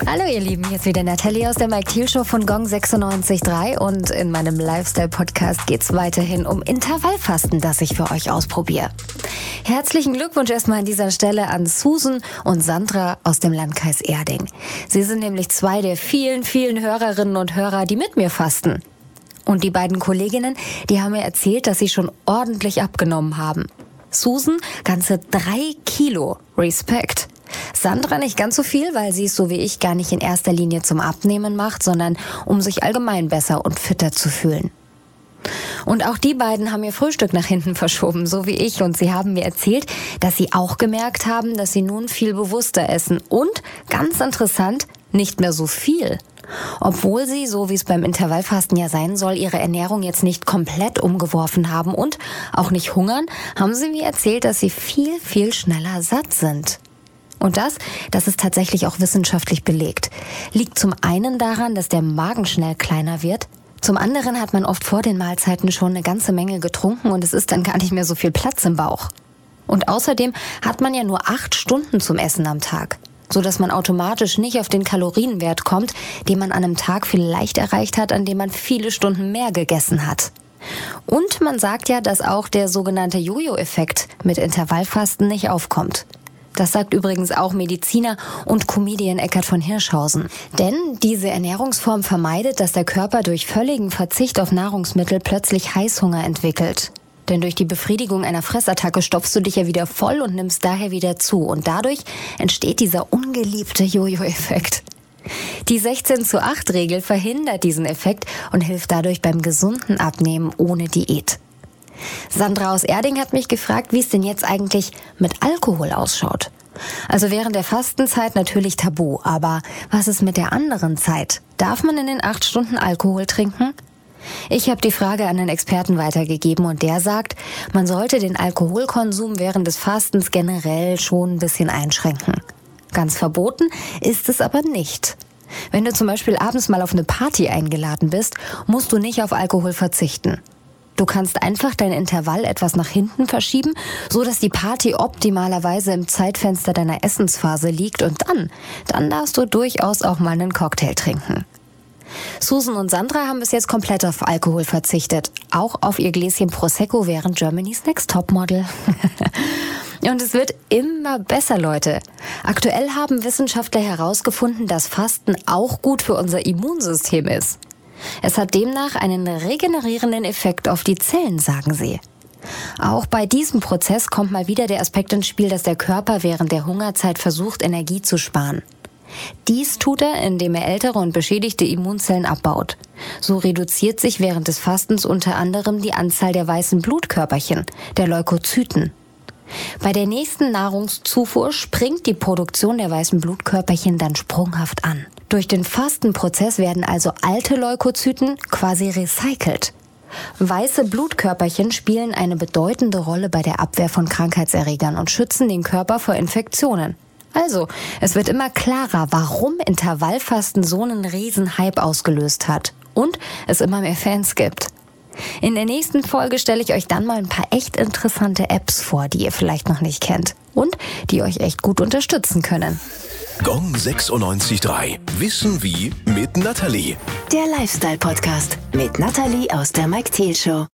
Hallo ihr Lieben, hier ist wieder Nathalie aus der Mike Thiel Show von Gong 96.3 und in meinem Lifestyle-Podcast geht's weiterhin um Intervallfasten, das ich für euch ausprobiere. Herzlichen Glückwunsch erstmal an dieser Stelle an Susan und Sandra aus dem Landkreis Erding. Sie sind nämlich zwei der vielen, vielen Hörerinnen und Hörer, die mit mir fasten. Und die beiden Kolleginnen, die haben mir erzählt, dass sie schon ordentlich abgenommen haben. Susan ganze 3 Kilo. Respekt. Sandra nicht ganz so viel, weil sie es so wie ich gar nicht in erster Linie zum Abnehmen macht, sondern um sich allgemein besser und fitter zu fühlen. Und auch die beiden haben ihr Frühstück nach hinten verschoben, so wie ich. Und sie haben mir erzählt, dass sie auch gemerkt haben, dass sie nun viel bewusster essen. Und, ganz interessant, nicht mehr so viel. Obwohl sie, so wie es beim Intervallfasten ja sein soll, ihre Ernährung jetzt nicht komplett umgeworfen haben und auch nicht hungern, haben sie mir erzählt, dass sie viel, viel schneller satt sind. Und das ist tatsächlich auch wissenschaftlich belegt. Liegt zum einen daran, dass der Magen schnell kleiner wird. Zum anderen hat man oft vor den Mahlzeiten schon eine ganze Menge getrunken und es ist dann gar nicht mehr so viel Platz im Bauch. Und außerdem hat man ja nur 8 Stunden zum Essen am Tag, sodass man automatisch nicht auf den Kalorienwert kommt, den man an einem Tag vielleicht erreicht hat, an dem man viele Stunden mehr gegessen hat. Und man sagt ja, dass auch der sogenannte Jojo-Effekt mit Intervallfasten nicht aufkommt. Das sagt übrigens auch Mediziner und Comedian Eckhard von Hirschhausen. Denn diese Ernährungsform vermeidet, dass der Körper durch völligen Verzicht auf Nahrungsmittel plötzlich Heißhunger entwickelt. Denn durch die Befriedigung einer Fressattacke stopfst du dich ja wieder voll und nimmst daher wieder zu. Und dadurch entsteht dieser ungeliebte Jojo-Effekt. Die 16:8-Regel verhindert diesen Effekt und hilft dadurch beim gesunden Abnehmen ohne Diät. Sandra aus Erding hat mich gefragt, wie es denn jetzt eigentlich mit Alkohol ausschaut. Also während der Fastenzeit natürlich tabu, aber was ist mit der anderen Zeit? Darf man in den 8 Stunden Alkohol trinken? Ich habe die Frage an den Experten weitergegeben und der sagt, man sollte den Alkoholkonsum während des Fastens generell schon ein bisschen einschränken. Ganz verboten ist es aber nicht. Wenn du zum Beispiel abends mal auf eine Party eingeladen bist, musst du nicht auf Alkohol verzichten. Du kannst einfach dein Intervall etwas nach hinten verschieben, so dass die Party optimalerweise im Zeitfenster deiner Essensphase liegt und dann darfst du durchaus auch mal einen Cocktail trinken. Susan und Sandra haben bis jetzt komplett auf Alkohol verzichtet, auch auf ihr Gläschen Prosecco während Germany's Next Topmodel. Und es wird immer besser, Leute. Aktuell haben Wissenschaftler herausgefunden, dass Fasten auch gut für unser Immunsystem ist. Es hat demnach einen regenerierenden Effekt auf die Zellen, sagen sie. Auch bei diesem Prozess kommt mal wieder der Aspekt ins Spiel, dass der Körper während der Hungerzeit versucht, Energie zu sparen. Dies tut er, indem er ältere und beschädigte Immunzellen abbaut. So reduziert sich während des Fastens unter anderem die Anzahl der weißen Blutkörperchen, der Leukozyten. Bei der nächsten Nahrungszufuhr springt die Produktion der weißen Blutkörperchen dann sprunghaft an. Durch den Fastenprozess werden also alte Leukozyten quasi recycelt. Weiße Blutkörperchen spielen eine bedeutende Rolle bei der Abwehr von Krankheitserregern und schützen den Körper vor Infektionen. Also, es wird immer klarer, warum Intervallfasten so einen riesen Hype ausgelöst hat und es immer mehr Fans gibt. In der nächsten Folge stelle ich euch dann mal ein paar echt interessante Apps vor, die ihr vielleicht noch nicht kennt und die euch echt gut unterstützen können. Gong 96.3. Wissen wie mit Nathalie. Der Lifestyle-Podcast mit Nathalie aus der Mike Thiel Show.